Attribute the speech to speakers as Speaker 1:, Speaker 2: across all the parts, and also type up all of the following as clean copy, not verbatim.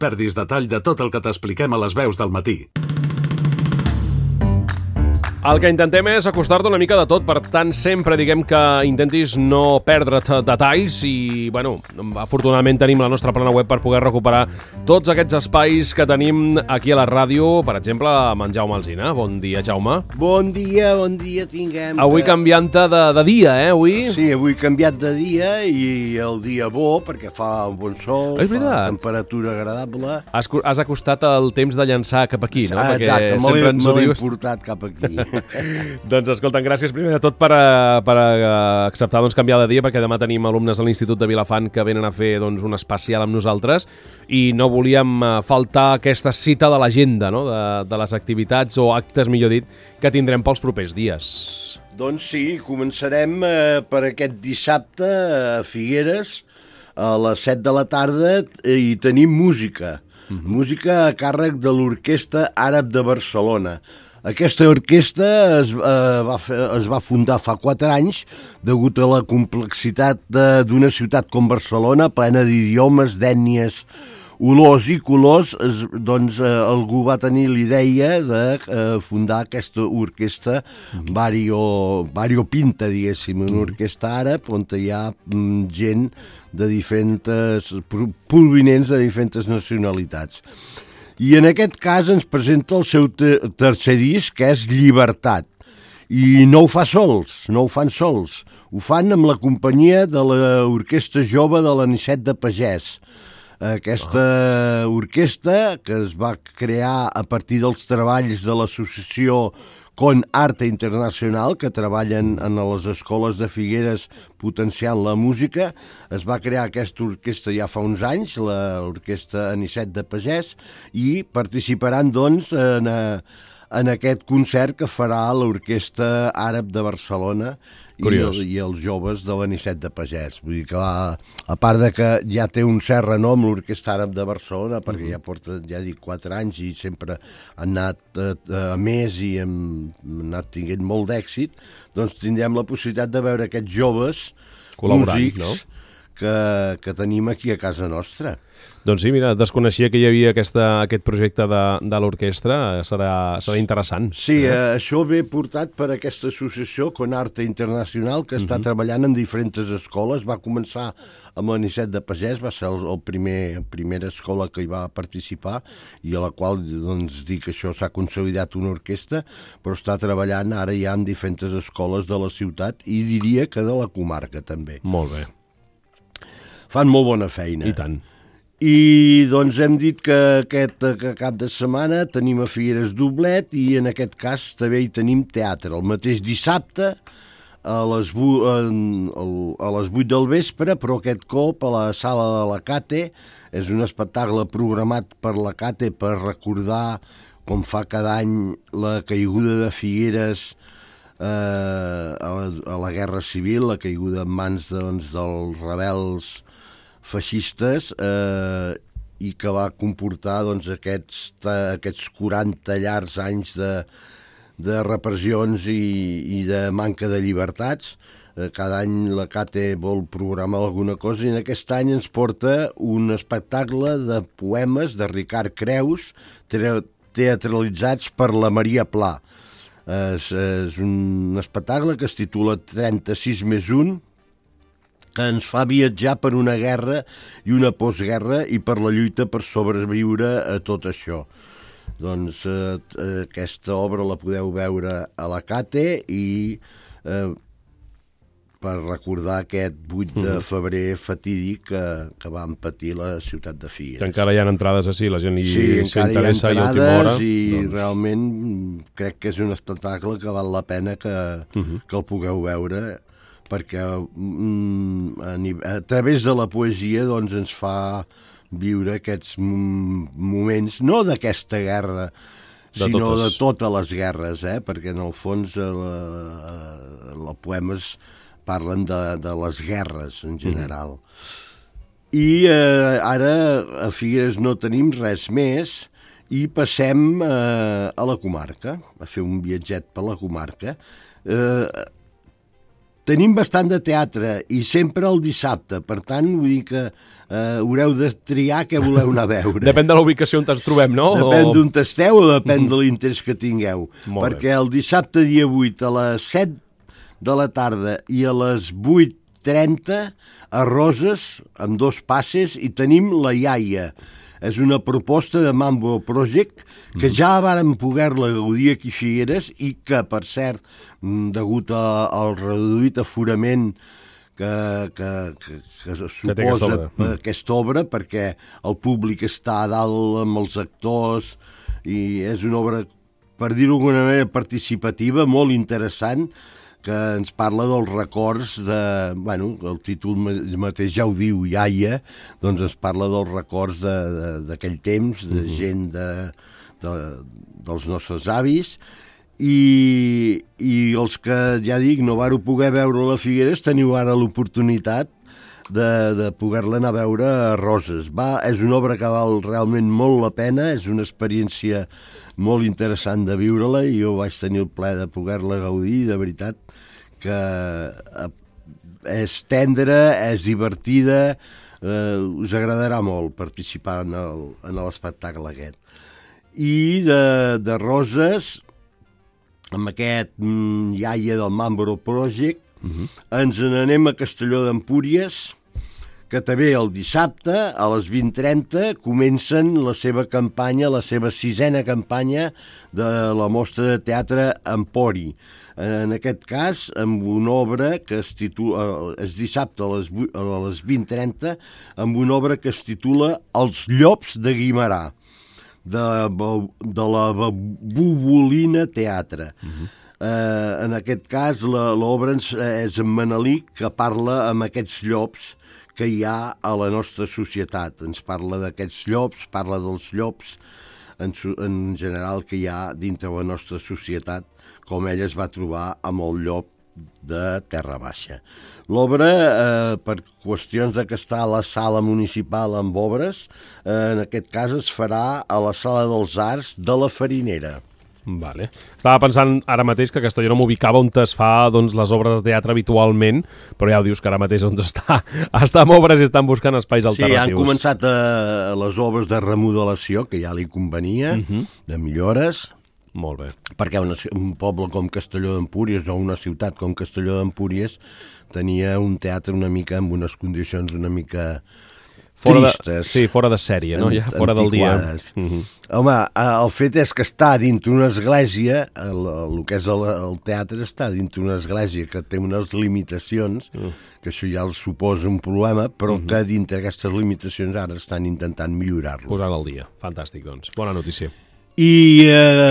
Speaker 1: perdis detall de tot el que t'expliquem a les veus del matí.
Speaker 2: El que intentem és acostar-te una mica de tot, per tant, sempre diguem que intentis no perdre't detalls i, bueno, afortunadament tenim la nostra plana web per poder recuperar tots aquests espais que tenim aquí a la ràdio, per exemple, amb en Jaume Alsina. Bon dia, Jaume.
Speaker 3: Bon dia tinguem.
Speaker 2: Avui canviant-te de dia, avui?
Speaker 3: Sí, avui canviat de dia i el dia bo, perquè fa un bon sol, fa temperatura agradable.
Speaker 2: Has acostat el temps de llançar cap aquí, no?
Speaker 3: Exacte, me l'he portat cap aquí.
Speaker 2: Doncs escolta'm, gràcies primer de tot per acceptar canviar de dia, perquè demà tenim alumnes de l'Institut de Vilafant que venen a fer un especial amb nosaltres i no volíem faltar aquesta cita de l'agenda, no? de les activitats o actes, millor dit, que tindrem pels propers dies.
Speaker 3: Doncs sí, començarem per aquest dissabte a Figueres a les 7 de la tarda i tenim música. Música a càrrec de l'Orquestra Àrab de Barcelona. Aquesta orquestra es va fundar fa 4 anys degut a la complexitat d'una ciutat com Barcelona, plena d'idiomes, d'ètnies, olors i colors. Doncs algú va tenir l'idea de fundar aquesta orquestra variopinta, diguéssim, una orquestra àrab on hi ha gent de provinents de diferents nacionalitats. I en aquest cas ens presenta el seu tercer disc, que és Llibertat. I no ho fan sols. Ho fan amb la companyia de l'Orquestra Jove de l'Anicet de Pagès. Aquesta orquestra, que es va crear a partir dels treballs de l'associació Con Arte Internacional, que treballen en les escoles de Figueres potenciant la música. Es va crear aquesta orquestra ja fa uns anys, l'Orquestra Anicet de Pagès, i participaran, doncs, en aquest concert que farà l'Orquestra Àrab de Barcelona i els joves de l'Anicet de Pagès. Vull dir que, a part de que ja té un cert renom l'Orquestra Àrab de Barcelona, perquè ja porta, 4 anys i sempre han anat a més i han anat tinguent molt d'èxit, doncs tindrem la possibilitat de veure aquests joves músics que tenim aquí a casa nostra.
Speaker 2: Doncs sí, mira, desconeixia que hi havia aquest projecte de l'orquestra, serà interessant.
Speaker 3: Sí, això ve portat per aquesta associació Con Arte Internacional, que està treballant en diferents escoles. Va començar amb l'Anicet de Pagès, va ser la primera escola que hi va participar i a la qual, doncs, dic que això s'ha consolidat una orquestra, però està treballant ara ja en diferents escoles de la ciutat i diria que de la comarca també.
Speaker 2: Molt bé.
Speaker 3: Fan molt bona feina.
Speaker 2: I tant.
Speaker 3: I doncs hem dit que aquest cap de setmana tenim a Figueres doblet i en aquest cas també hi tenim teatre. El mateix dissabte a les 8 del vespre, però aquest cop a la sala de la Cate. És un espectacle programat per la Cate per recordar, com fa cada any, la caiguda de Figueres a la Guerra Civil, la caiguda en mans dels rebels feixistes i que va comportar aquests 40 llargs anys de repressions i de manca de llibertats. Cada any la Cate vol programar alguna cosa i en aquest any ens porta un espectacle de poemes de Ricard Creus teatralitzats per la Maria Pla. És un espectacle que es titula 36+1, que ens fa viatjar per una guerra i una postguerra i per la lluita per sobreviure a tot això. Doncs aquesta obra la podeu veure a la Cate i per recordar aquest 8 de febrer fatídic que van patir la ciutat de Figueres.
Speaker 2: Que encara hi ha entrades així, la gent s'interessa
Speaker 3: i a última hora. I realment crec que és un espectacle que val la pena que el pugueu veure, perquè a través de la poesia doncs, ens fa viure aquests moments, no d'aquesta guerra, sinó de totes les guerres, perquè en el fons els poemes parlen de les guerres en general. I ara a Figueres no tenim res més i passem a la comarca, a fer un viatget per la comarca. Tenim bastant de teatre i sempre el dissabte, per tant, vull dir que haureu de triar què voleu anar a veure.
Speaker 2: Depèn de la ubicació on ens trobem, no?
Speaker 3: Depèn d'on esteu o depèn de l'interès que tingueu.
Speaker 2: Molt
Speaker 3: Perquè
Speaker 2: bé.
Speaker 3: el dissabte dia 8 a les 7 de la tarda i a les 8:30 a Roses, amb 2 passes, i tenim La Iaia. És una proposta de Mambo Project que ja vàrem poder-la gaudir aquí a Figueres i que, per cert, degut al reduït aforament que suposa aquesta obra, perquè el públic està a dalt amb els actors i és una obra, per dir-ho d'alguna manera, participativa, molt interessant, que ens parla dels records el títol mateix ja ho diu, Iaia, doncs ens parla dels records d'aquell temps, de gent dels nostres avis, i els que, ja dic, no vàreu poder veure a la Figueres, teniu ara l'oportunitat de poder-la anar a veure a Roses. És una obra que val realment molt la pena, és una experiència molt interessant de viure-la i jo vaig tenir el plaer de poder-la gaudir, de veritat que és tendra, és divertida, us agradarà molt participar en l'espectacle aquest. I de Roses, amb aquest Iaia del Mambo Project, ens n'anem a Castelló d'Empúries, que també el dissabte, a les 20:30, comencen la seva campanya, la seva 6a campanya de la mostra de teatre Empori. En aquest cas, amb una obra que es titula, és dissabte a les 20:30, amb una obra que es titula Els llops de Guimerà, de la Bubolina Teatre. En aquest cas, l'obra és en Manelic, que parla amb aquests llops que hi ha a la nostra societat. Ens parla d'aquests llops, parla dels llops en general que hi ha dintre la nostra societat, com ell es va trobar amb el llop de Terra Baixa. L'obra, per qüestions de que està a la sala municipal amb obres, en aquest cas es farà a la Sala dels Arts de la Farinera.
Speaker 2: Vale. Estava pensant ara mateix que a Castelló no m'ubicava on es fa les obres de teatre habitualment, però ja ho dius que ara mateix on està amb obres i estan buscant espais alternatius.
Speaker 3: Sí, han començat les obres de remodelació, que ja li convenia, de millores.
Speaker 2: Molt bé.
Speaker 3: Perquè un poble com Castelló d'Empúries o una ciutat com Castelló d'Empúries tenia un teatre una mica amb unes condicions una mica tristes.
Speaker 2: Sí, fora de sèrie, no? Ja fora del dia.
Speaker 3: Home, el fet és que està dintre una església, el que és el teatre està dintre una església que té unes limitacions, que això ja els suposa un problema, però que dintre aquestes limitacions ara estan intentant millorar-lo.
Speaker 2: Posant al dia. Fantàstic, doncs. Bona notícia.
Speaker 3: I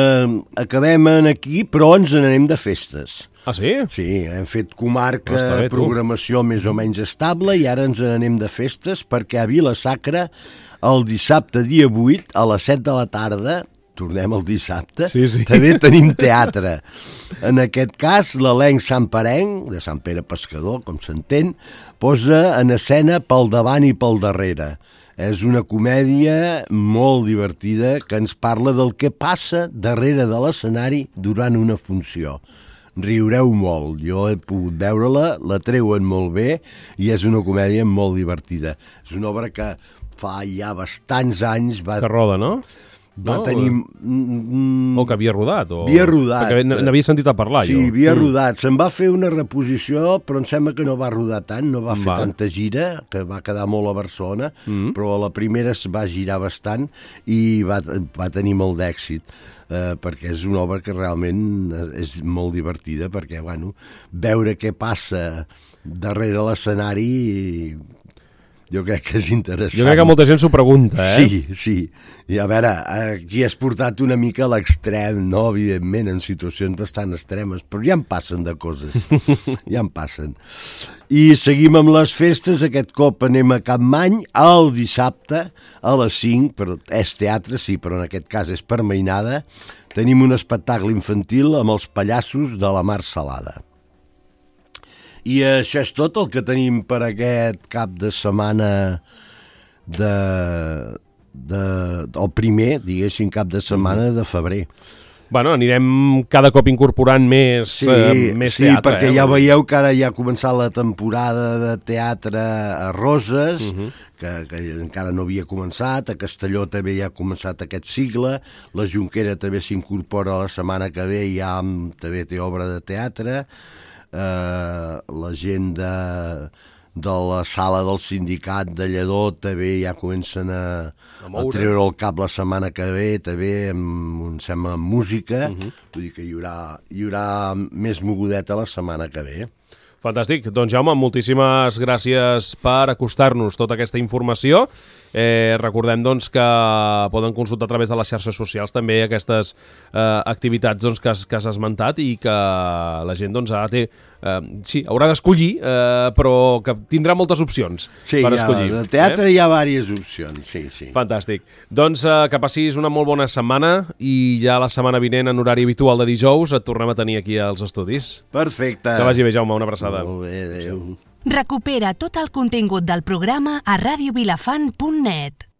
Speaker 3: acabem aquí, però ens n'anem de festes.
Speaker 2: Ah, sí?
Speaker 3: Sí, hem fet comarca, programació més o menys estable i ara ens n'anem de festes perquè a Vila-sacra el dissabte dia 8 a les 7 de la tarda, tornem al dissabte, també tenim teatre. En aquest cas, l'elenc santperenc, de Sant Pere Pescador, com s'entén, posa en escena pel davant i pel darrere. És una comèdia molt divertida que ens parla del que passa darrere de l'escenari durant una funció. Riureu molt, jo he pogut veure-la, la treuen molt bé i és una comèdia molt divertida. És una obra que fa ja bastants anys...
Speaker 2: Que roda, no?
Speaker 3: Va tenir...
Speaker 2: O que havia rodat.
Speaker 3: Havia rodat.
Speaker 2: Perquè n'havia sentit a parlar, jo.
Speaker 3: Sí, havia rodat. Se'n va fer una reposició, però em sembla que no va rodar tant, no va fer tanta gira, que va quedar molt a Barcelona, però a la primera es va girar bastant i va tenir molt d'èxit, perquè és una obra que realment és molt divertida, perquè, bueno, veure què passa darrere l'escenari... Jo crec que és interessant.
Speaker 2: Jo crec que molta gent s'ho pregunta,
Speaker 3: Sí. I a veure, aquí has portat una mica a l'extrem, no? Evidentment, en situacions bastant extremes, però ja en passen de coses. Ja en passen. I seguim amb les festes. Aquest cop anem a Capmany, el dissabte, a les 5, però és teatre, sí, però en aquest cas és per mainada. Tenim un espectacle infantil amb els pallassos de la Mar Salada. I això és tot el que tenim per aquest cap de setmana el primer, diguéssim, cap de setmana de febrer.
Speaker 2: Bueno, anirem cada cop incorporant més teatre.
Speaker 3: Sí, perquè ja veieu que ara ja ha començat la temporada de teatre a Roses, que encara no havia començat, a Castelló també ja ha començat aquest cicle, la Jonquera també s'incorpora la setmana que ve, ja també té obra de teatre, la gent de la sala del sindicat de Lledó també ja comencen a treure el cap la setmana que ve, també em sembla amb música, vull dir que hi haurà més mogudeta la setmana que ve.
Speaker 2: Fantàstic. Doncs Jaume, moltíssimes gràcies per acostar-nos tota aquesta informació. Recordem doncs, que poden consultar a través de les xarxes socials també aquestes activitats doncs, que has esmentat i que la gent doncs, ara té... sí, haurà d'escollir, però que tindrà moltes opcions per escollir.
Speaker 3: Sí, al teatre hi ha diverses opcions, sí.
Speaker 2: Fantàstic. Doncs que passis una molt bona setmana i ja la setmana vinent, en horari habitual de dijous, et tornem a tenir aquí als estudis.
Speaker 3: Perfecte.
Speaker 2: Que vagi bé, Jaume, una abraçada.
Speaker 3: Molt bé, adéu.
Speaker 4: Recupera tot el contingut del programa a radiovilafant.net.